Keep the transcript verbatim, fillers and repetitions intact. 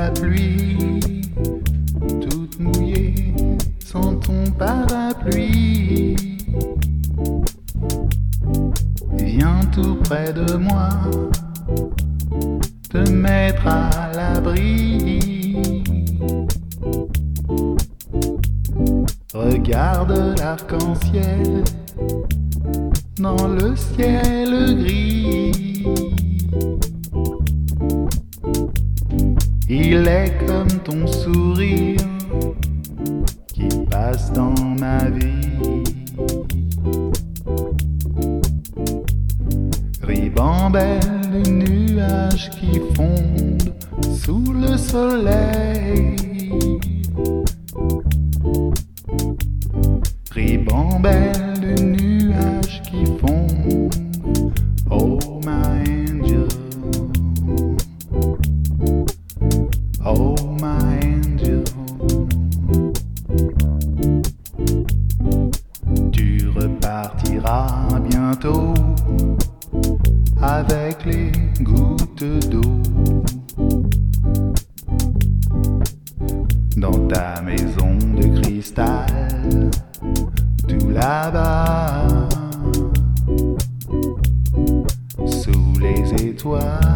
la pluie, toute mouillée sans ton parapluie. Viens tout près de moi, te mettre à l'abri. Regarde l'arc-en-ciel dans le ciel gris. Il est comme ton sourire qui passe dans ma vie. Ribambelle de nuages qui fondent sous le soleil. Ribambelle de nuages qui fondent, oh my angel, oh my angel. Tu repartiras bientôt avec les gouttes d'eau dans ta maison de cristal, tout là-bas sous les étoiles.